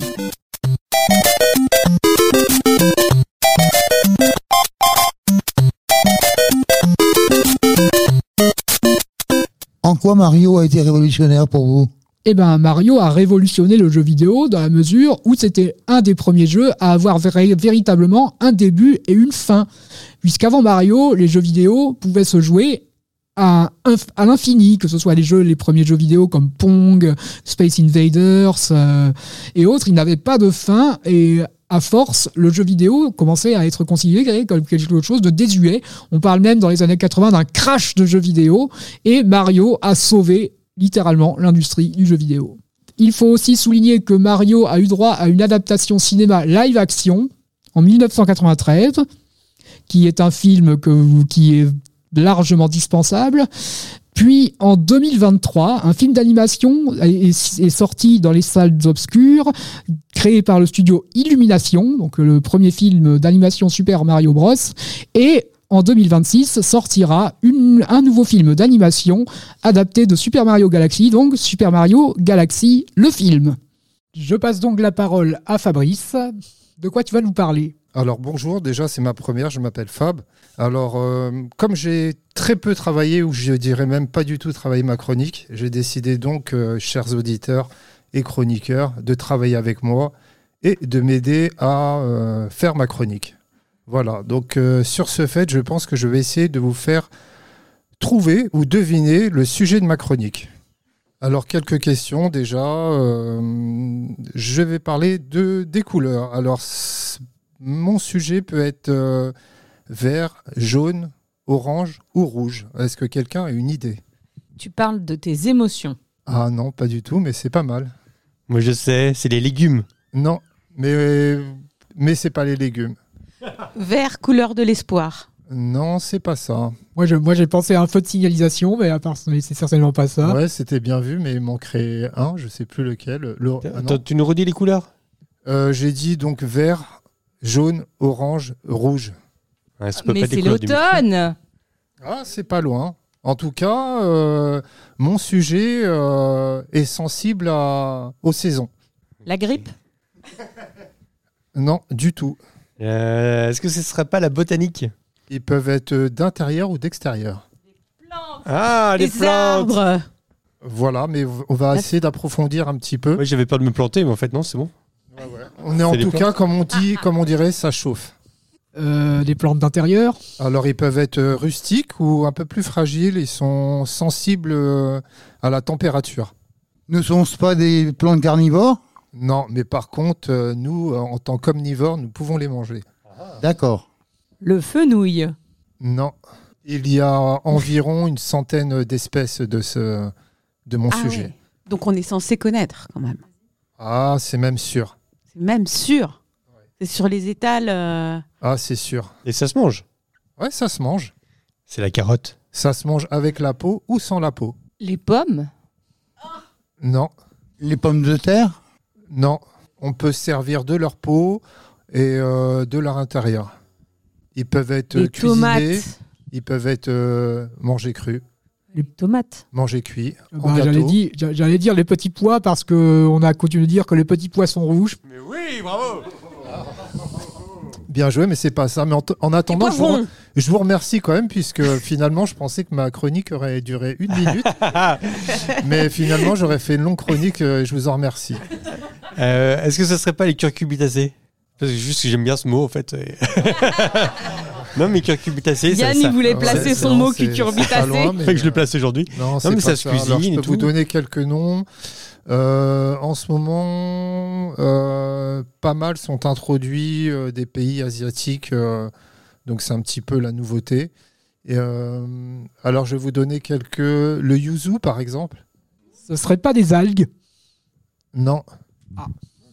quoi Mario a été révolutionnaire pour vous ? Eh ben, Mario a révolutionné le jeu vidéo dans la mesure où c'était un des premiers jeux à avoir véritablement un début et une fin. Puisqu'avant Mario, les jeux vidéo pouvaient se jouer à l'infini, que ce soit les premiers jeux vidéo comme Pong, Space Invaders et autres, ils n'avaient pas de fin et à force, le jeu vidéo commençait à être considéré comme quelque chose de désuet. On parle même dans les années 80 d'un crash de jeux vidéo et Mario a sauvé littéralement l'industrie du jeu vidéo. Il faut aussi souligner que Mario a eu droit à une adaptation cinéma live-action en 1993, qui est un film qui est largement dispensable. Puis en 2023, un film d'animation est sorti dans les salles obscures, créé par le studio Illumination, donc le premier film d'animation Super Mario Bros. Et en 2026 sortira un nouveau film d'animation adapté de Super Mario Galaxy, donc Super Mario Galaxy, le film. Je passe donc la parole à Fabrice. De quoi tu vas nous parler ? Alors bonjour, déjà c'est ma première, je m'appelle Fab. Alors comme j'ai très peu travaillé, ou je dirais même pas du tout travaillé ma chronique, j'ai décidé donc, chers auditeurs et chroniqueurs, de travailler avec moi et de m'aider à faire ma chronique. Voilà, donc sur ce fait, je pense que je vais essayer de vous faire trouver ou deviner le sujet de ma chronique. Alors, quelques questions déjà. Je vais parler des couleurs. Alors, mon sujet peut être vert, jaune, orange ou rouge. Est-ce que quelqu'un a une idée ? Tu parles de tes émotions. Ah non, pas du tout, mais c'est pas mal. Moi, je sais, c'est les légumes. Non, mais c'est pas les légumes. Vert, couleur de l'espoir. Non, c'est pas ça. Moi, j'ai pensé à un feu de signalisation, mais c'est certainement pas ça. Ouais, c'était bien vu, mais il manquerait un, je sais plus lequel. Attends, tu nous redis les couleurs ? J'ai dit donc vert, jaune, orange, rouge. Ouais, ça peut mais pas être c'est les couleurs du l'automne. Ah, c'est pas loin. En tout cas, mon sujet est sensible aux saisons. La grippe ? Non, du tout. Est-ce que ce ne serait pas la botanique ? Ils peuvent être d'intérieur ou d'extérieur. Ah, les plantes. Arbres. Voilà, mais on va essayer d'approfondir un petit peu. Oui, j'avais peur de me planter, mais en fait, non, c'est bon. On est en tout cas, comme on dirait, ça chauffe. Des plantes d'intérieur. Alors, ils peuvent être rustiques ou un peu plus fragiles. Ils sont sensibles à la température. Ne sont-ce pas des plantes carnivores ? Non, mais par contre, nous, en tant qu'omnivores, nous pouvons les manger. D'accord. Le fenouil. Non. Il y a environ une centaine d'espèces de mon sujet. Ouais. Donc on est censé connaître quand même. Ah, c'est même sûr. C'est même sûr. C'est sur les étals. Ah, c'est sûr. Et ça se mange ? Ouais, ça se mange. C'est la carotte. Ça se mange avec la peau ou sans la peau. Les pommes. Non. Les pommes de terre ? Non. On peut se servir de leur peau et de leur intérieur. Ils peuvent être Les cuisinés. tomates. Ils peuvent être mangés crus. Les tomates. Mangés cuits. En Bah, gâteau. j'allais dire les petits pois parce qu'on a coutume de dire que les petits pois sont rouges. Mais oui, bravo. Bien joué, mais c'est pas ça. Mais en attendant, je vous remercie quand même, puisque finalement, je pensais que ma chronique aurait duré 1 minute. Mais finalement, j'aurais fait une longue chronique et je vous en remercie. Est-ce que ce serait pas les curcubitacées ? Parce que juste que j'aime bien ce mot, en fait. Non, mais curcubitacées, Yann, il voulait placer son mot cucurbitacé. Il fait que je le place aujourd'hui. Non, mais ça se cuisine. Alors, je et peux tout. vous donner quelques noms. En ce moment, pas mal sont introduits des pays asiatiques. Donc, c'est un petit peu la nouveauté. Et, alors, je vais vous donner quelques... Le yuzu, par exemple. Ce serait pas des algues ? Non. Ah.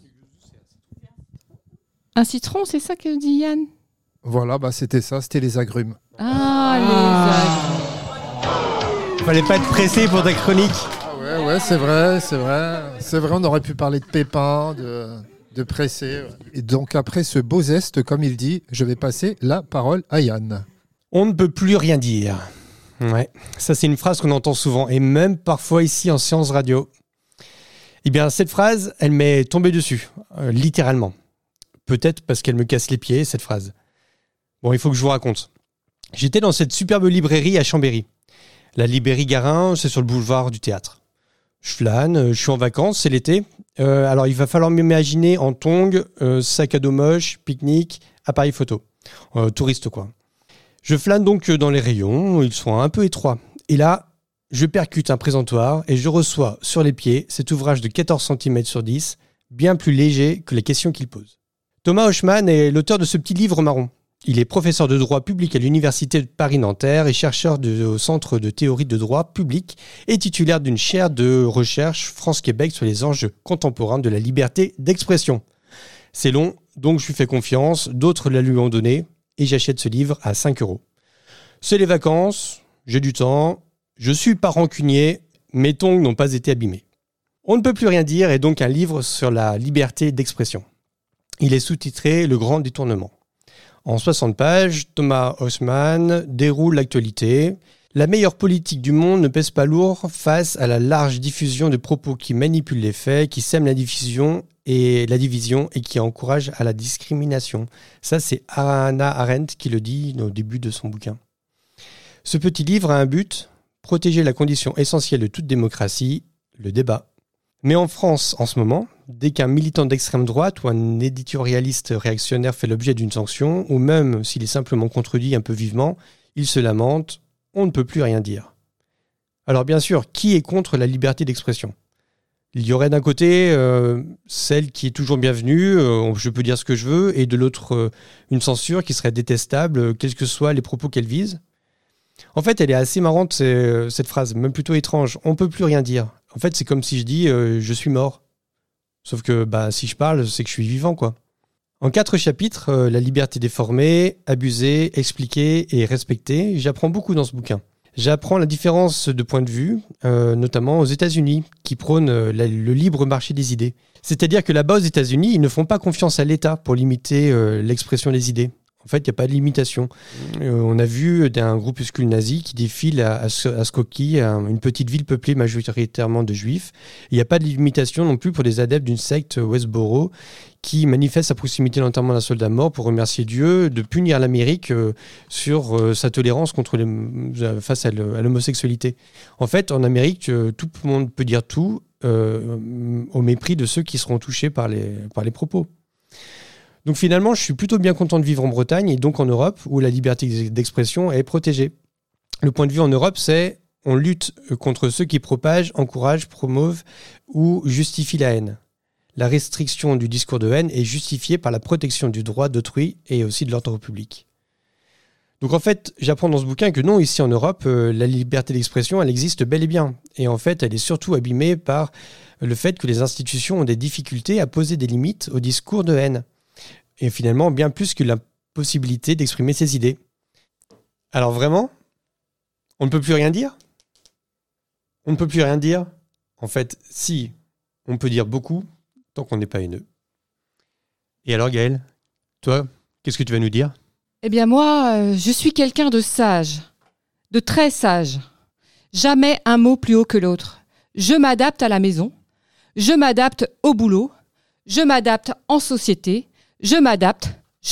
Un citron, c'est ça que dit Yann ? Voilà, bah, c'était ça. C'était les agrumes. Ah, Fallait pas être pressé pour ta chronique. Ah ouais, c'est vrai. C'est vrai, on aurait pu parler de pépins, de pressé. Ouais. Et donc, après ce beau zeste, comme il dit, je vais passer la parole à Yann. On ne peut plus rien dire. Ouais, ça c'est une phrase qu'on entend souvent, et même parfois ici en séance radio. Eh bien, cette phrase, elle m'est tombée dessus, littéralement. Peut-être parce qu'elle me casse les pieds, cette phrase. Bon, il faut que je vous raconte. J'étais dans cette superbe librairie à Chambéry. La librairie Garin, c'est sur le boulevard du Théâtre. Je flâne, je suis en vacances, c'est l'été. Alors il va falloir m'imaginer en tongs, sac à dos moche, pique-nique, appareil photo. Touriste quoi. Je flâne donc dans les rayons, ils sont un peu étroits. Et là, je percute un présentoir et je reçois sur les pieds cet ouvrage de 14 cm sur 10, bien plus léger que les questions qu'il pose. Thomas Hochmann est l'auteur de ce petit livre marron. Il est professeur de droit public à l'Université de Paris-Nanterre et chercheur au Centre de théorie de droit public et titulaire d'une chaire de recherche France-Québec sur les enjeux contemporains de la liberté d'expression. C'est long, donc je lui fais confiance, d'autres la lui ont donné et j'achète ce livre à 5 €. C'est les vacances, j'ai du temps, je suis pas rancunier, mes tongs n'ont pas été abîmés. On ne peut plus rien dire est donc un livre sur la liberté d'expression. Il est sous-titré « Le grand détournement ». En 60 pages, Thomas Hochmann déroule l'actualité. La meilleure politique du monde ne pèse pas lourd face à la large diffusion de propos qui manipulent les faits, qui sèment la division et qui encouragent à la discrimination. Ça, c'est Hannah Arendt qui le dit au début de son bouquin. Ce petit livre a un but, protéger la condition essentielle de toute démocratie, le débat. Mais en France, en ce moment, dès qu'un militant d'extrême droite ou un éditorialiste réactionnaire fait l'objet d'une sanction, ou même s'il est simplement contredit un peu vivement, il se lamente, on ne peut plus rien dire. Alors bien sûr, qui est contre la liberté d'expression ? Il y aurait d'un côté celle qui est toujours bienvenue, je peux dire ce que je veux, et de l'autre une censure qui serait détestable, quels que soient les propos qu'elle vise. En fait, elle est assez marrante cette phrase, même plutôt étrange. On ne peut plus rien dire. En fait, c'est comme si je dis je suis mort. Sauf que si je parle, c'est que je suis vivant, quoi. En 4 chapitres, la liberté déformée, abusée, expliquée et respectée, j'apprends beaucoup dans ce bouquin. J'apprends la différence de point de vue, notamment aux États-Unis, qui prônent le libre marché des idées. C'est-à-dire que là-bas, aux États-Unis, ils ne font pas confiance à l'État pour limiter l'expression des idées. En fait, il n'y a pas de limitation. On a vu un groupuscule nazi qui défile à Skokie, une petite ville peuplée majoritairement de juifs. Il n'y a pas de limitation non plus pour les adeptes d'une secte Westboro qui manifeste à proximité de l'enterrement d'un soldat mort pour remercier Dieu de punir l'Amérique sur sa tolérance face à l'homosexualité. En fait, en Amérique, tout le monde peut dire tout au mépris de ceux qui seront touchés par les propos. Donc finalement, je suis plutôt bien content de vivre en Bretagne et donc en Europe où la liberté d'expression est protégée. Le point de vue en Europe, c'est on lutte contre ceux qui propagent, encouragent, promeuvent ou justifient la haine. La restriction du discours de haine est justifiée par la protection du droit d'autrui et aussi de l'ordre public. Donc en fait, j'apprends dans ce bouquin que non, ici en Europe, la liberté d'expression, elle existe bel et bien. Et en fait, elle est surtout abîmée par le fait que les institutions ont des difficultés à poser des limites au discours de haine. Et finalement, bien plus que la possibilité d'exprimer ses idées. Alors vraiment, on ne peut plus rien dire ? On ne peut plus rien dire ? En fait, si, on peut dire beaucoup, tant qu'on n'est pas haineux. Et alors Gaëlle, toi, qu'est-ce que tu vas nous dire ? Eh bien moi, je suis quelqu'un de sage, de très sage. Jamais un mot plus haut que l'autre. Je m'adapte à la maison, je m'adapte au boulot, je m'adapte en société, je m'adapte.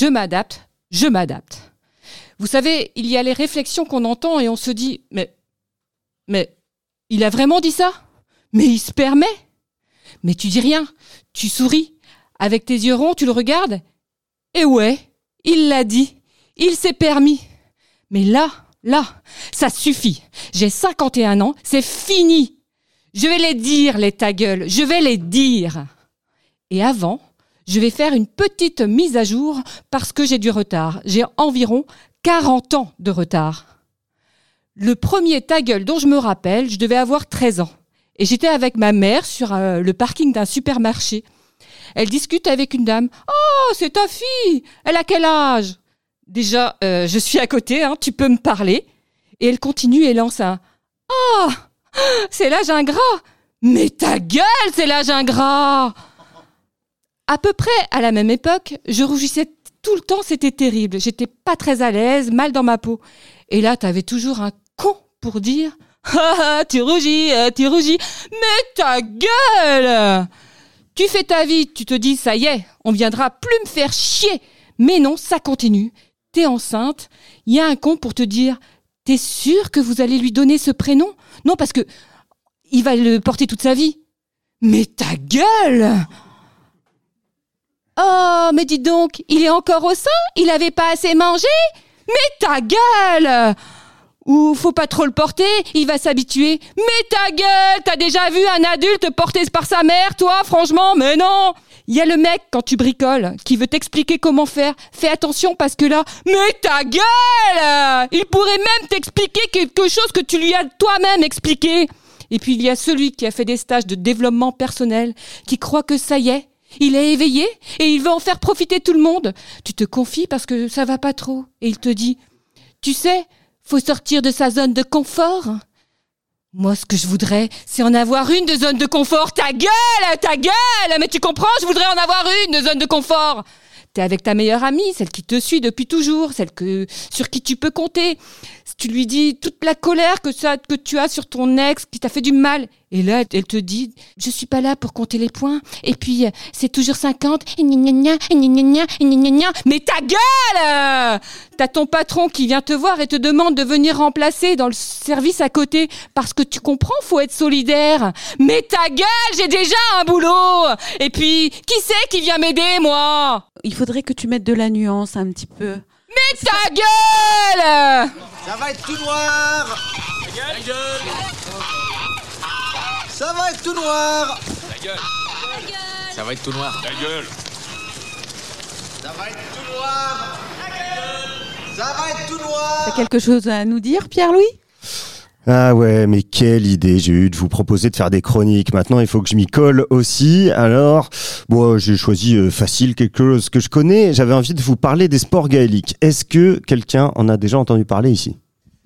Vous savez, il y a les réflexions qu'on entend et on se dit « Mais, il a vraiment dit ça ? Mais il se permet ?» Mais tu dis rien, tu souris. Avec tes yeux ronds, tu le regardes. Et ouais, il l'a dit, il s'est permis. Mais là, ça suffit. J'ai 51 ans, c'est fini. Je vais les dire, les ta gueule, je vais les dire. Et avant, je vais faire une petite mise à jour parce que j'ai du retard. J'ai environ 40 ans de retard. Le premier ta gueule dont je me rappelle, je devais avoir 13 ans. Et j'étais avec ma mère sur le parking d'un supermarché. Elle discute avec une dame. « Oh, c'est ta fille! Elle a quel âge ?» Déjà, je suis à côté, hein, tu peux me parler. Et elle continue et lance un « Oh, c'est l'âge ingrat! Mais ta gueule, c'est l'âge ingrat !» À peu près à la même époque, je rougissais tout le temps, c'était terrible. J'étais pas très à l'aise, mal dans ma peau. Et là, t'avais toujours un con pour dire « Ah, tu rougis, mais ta gueule !» Tu fais ta vie, tu te dis « Ça y est, on viendra plus me faire chier !» Mais non, ça continue. T'es enceinte, il y a un con pour te dire T'es sûr que vous allez lui donner ce prénom ? Non, parce que il va le porter toute sa vie. Mais ta gueule ! Oh, mais dis donc, il est encore au sein ? Il avait pas assez mangé ? Mais ta gueule ! Ou faut pas trop le porter, il va s'habituer. Mais ta gueule, t'as déjà vu un adulte porté par sa mère, toi, franchement ? Mais non ! Il y a le mec, quand tu bricoles, qui veut t'expliquer comment faire. Fais attention parce que là, mais ta gueule ! Il pourrait même t'expliquer quelque chose que tu lui as toi-même expliqué. Et puis il y a celui qui a fait des stages de développement personnel, qui croit que ça y est, il est éveillé et il veut en faire profiter tout le monde. Tu te confies parce que ça va pas trop. Et il te dit, tu sais, faut sortir de sa zone de confort. Moi, ce que je voudrais, c'est en avoir une de zone de confort. Ta gueule! Mais tu comprends, je voudrais en avoir une de zone de confort. T'es avec ta meilleure amie, celle qui te suit depuis toujours, sur qui tu peux compter. Tu lui dis toute la colère que tu as sur ton ex, qui t'a fait du mal. Et là, elle te dit, je suis pas là pour compter les points. Et puis, c'est toujours 50. Mais ta gueule! T'as ton patron qui vient te voir et te demande de venir remplacer dans le service à côté. Parce que tu comprends, faut être solidaire. Mais ta gueule, j'ai déjà un boulot! Et puis, qui c'est qui vient m'aider, moi? Il faudrait que tu mettes de la nuance un petit peu. Mais ta gueule! Ça va être tout noir. Ta gueule. Ça va être tout noir. Ta gueule. Ça va être tout noir. Ta gueule. Ça va être tout noir. Ta gueule. Ça va être tout noir. T'as quelque chose à nous dire, Pierre-Louis ? Ah ouais, mais quelle idée j'ai eu de vous proposer de faire des chroniques. Maintenant, il faut que je m'y colle aussi. Alors, bon, j'ai choisi facile, quelque chose que je connais. J'avais envie de vous parler des sports gaéliques. Est-ce que quelqu'un en a déjà entendu parler ici ?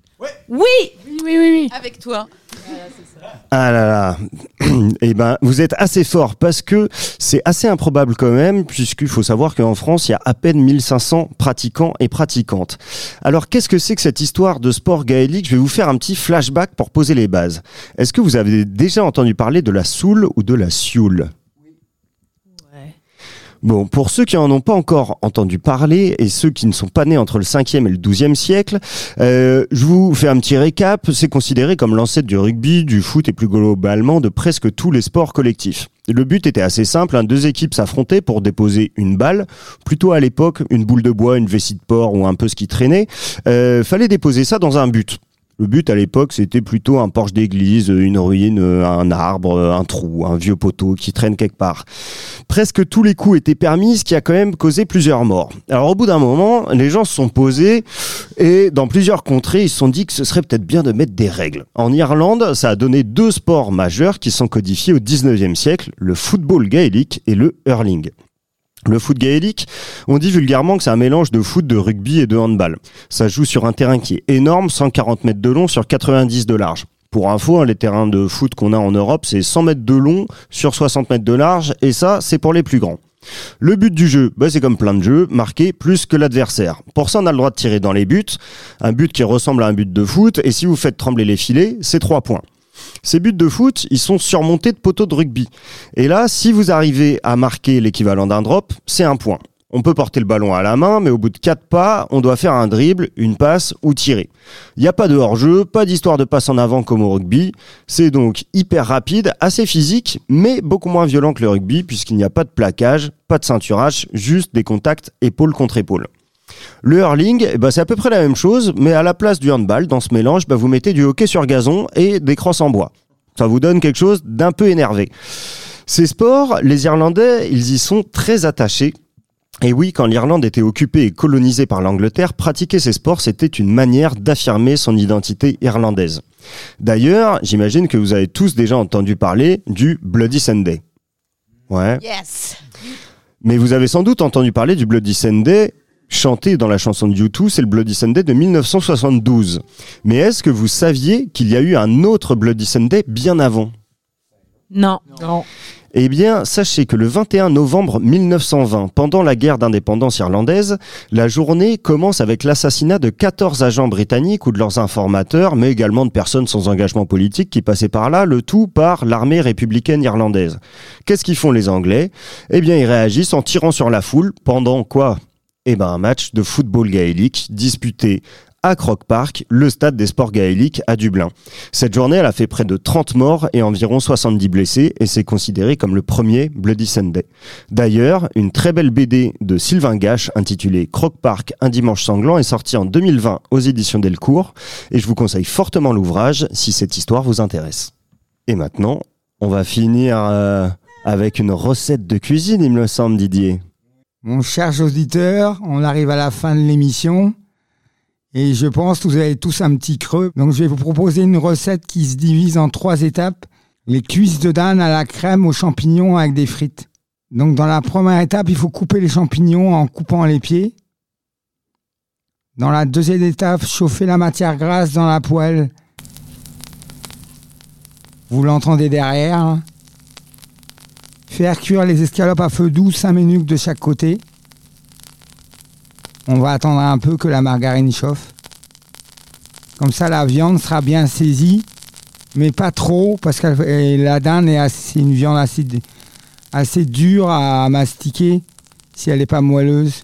Oui. Avec toi. Ah là là, eh ben vous êtes assez fort parce que c'est assez improbable quand même, puisqu'il faut savoir qu'en France il y a à peine 1500 pratiquants et pratiquantes. Alors qu'est-ce que c'est que cette histoire de sport gaélique ? Je vais vous faire un petit flashback pour poser les bases. Est-ce que vous avez déjà entendu parler de la soule ou de la sioule ? Bon, pour ceux qui en ont pas encore entendu parler et ceux qui ne sont pas nés entre le 5e et le 12e siècle, je vous fais un petit récap. C'est considéré comme l'ancêtre du rugby, du foot et plus globalement de presque tous les sports collectifs. Le but était assez simple, 2 équipes s'affrontaient pour déposer une balle, plutôt à l'époque une boule de bois, une vessie de porc ou un peu ce qui traînait. Fallait déposer ça dans un but. Le but à l'époque, c'était plutôt un porche d'église, une ruine, un arbre, un trou, un vieux poteau qui traîne quelque part. Presque tous les coups étaient permis, ce qui a quand même causé plusieurs morts. Alors au bout d'un moment, les gens se sont posés et dans plusieurs contrées, ils se sont dit que ce serait peut-être bien de mettre des règles. En Irlande, ça a donné 2 sports majeurs qui sont codifiés au 19e siècle, le football gaélique et le hurling. Le foot gaélique, on dit vulgairement que c'est un mélange de foot, de rugby et de handball. Ça joue sur un terrain qui est énorme, 140 mètres de long sur 90 de large. Pour info, les terrains de foot qu'on a en Europe, c'est 100 mètres de long sur 60 mètres de large, et ça, c'est pour les plus grands. Le but du jeu, c'est comme plein de jeux, marquer plus que l'adversaire. Pour ça, on a le droit de tirer dans les buts, un but qui ressemble à un but de foot, et si vous faites trembler les filets, c'est 3 points. Ces buts de foot, ils sont surmontés de poteaux de rugby. Et là, si vous arrivez à marquer l'équivalent d'un drop, c'est 1 point. On peut porter le ballon à la main, mais au bout de 4 pas, on doit faire un dribble, une passe ou tirer. Il n'y a pas de hors-jeu, pas d'histoire de passe en avant comme au rugby. C'est donc hyper rapide, assez physique, mais beaucoup moins violent que le rugby, puisqu'il n'y a pas de plaquage, pas de ceinturage, juste des contacts épaule contre épaule. Le hurling, c'est à peu près la même chose, mais à la place du handball, dans ce mélange, vous mettez du hockey sur gazon et des crosses en bois. Ça vous donne quelque chose d'un peu énervé. Ces sports, les Irlandais, ils y sont très attachés. Et oui, quand l'Irlande était occupée et colonisée par l'Angleterre, pratiquer ces sports, c'était une manière d'affirmer son identité irlandaise. D'ailleurs, j'imagine que vous avez tous déjà entendu parler du Bloody Sunday. Ouais. Yes. Mais vous avez sans doute entendu parler du Bloody Sunday chanté dans la chanson de U2, c'est le Bloody Sunday de 1972. Mais est-ce que vous saviez qu'il y a eu un autre Bloody Sunday bien avant ? Non. Eh bien, sachez que le 21 novembre 1920, pendant la guerre d'indépendance irlandaise, la journée commence avec l'assassinat de 14 agents britanniques ou de leurs informateurs, mais également de personnes sans engagement politique qui passaient par là, le tout par l'armée républicaine irlandaise. Qu'est-ce qu'ils font les Anglais ? Eh bien, ils réagissent en tirant sur la foule pendant quoi ? Un match de football gaélique disputé à Croke Park, le stade des sports gaéliques à Dublin. Cette journée, elle a fait près de 30 morts et environ 70 blessés et c'est considéré comme le premier Bloody Sunday. D'ailleurs, une très belle BD de Sylvain Gache intitulée Croke Park, un dimanche sanglant est sortie en 2020 aux éditions Delcourt et je vous conseille fortement l'ouvrage si cette histoire vous intéresse. Et maintenant, on va finir avec une recette de cuisine, il me semble, Didier. Mon cher auditeur, on arrive à la fin de l'émission. Et je pense que vous avez tous un petit creux. Donc je vais vous proposer une recette qui se divise en 3 étapes. Les cuisses de dinde à la crème aux champignons avec des frites. Donc dans la première étape, il faut couper les champignons en coupant les pieds. Dans la deuxième étape, chauffer la matière grasse dans la poêle. Vous l'entendez derrière. Faire cuire les escalopes à feu doux 5 minutes de chaque côté. On va attendre un peu que la margarine chauffe. Comme ça, la viande sera bien saisie, mais pas trop, parce que la dinde est une viande assez dure à mastiquer si elle n'est pas moelleuse.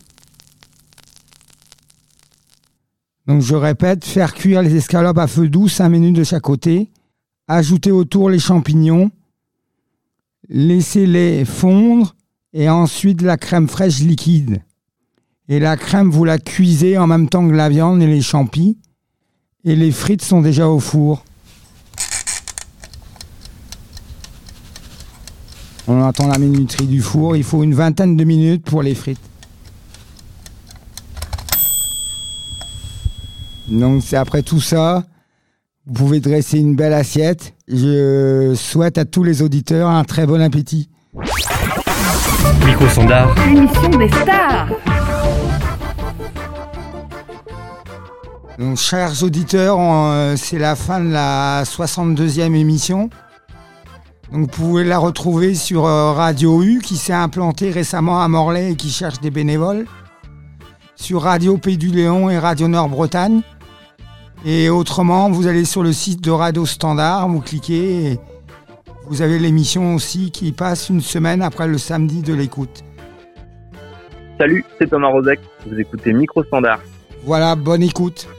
Donc je répète, faire cuire les escalopes à feu doux 5 minutes de chaque côté. Ajouter autour les champignons. Laissez-les fondre et ensuite la crème fraîche liquide. Et la crème, vous la cuisez en même temps que la viande et les champis. Et les frites sont déjà au four. On attend la minuterie du four. Il faut une 20aine de minutes pour les frites. Donc c'est après tout ça, vous pouvez dresser une belle assiette. Je souhaite à tous les auditeurs un très bon appétit. Micro-standard. L'émission des stars. Donc, chers auditeurs, c'est la fin de la 62e émission. Donc, vous pouvez la retrouver sur Radio U, qui s'est implantée récemment à Morlaix et qui cherche des bénévoles. Sur Radio Pays du Léon et Radio Nord-Bretagne. Et autrement, vous allez sur le site de Radio Standard, vous cliquez et vous avez l'émission aussi qui passe une semaine après le samedi de l'écoute. Salut, c'est Thomas Rozek. Vous écoutez Micro Standard. Voilà, bonne écoute.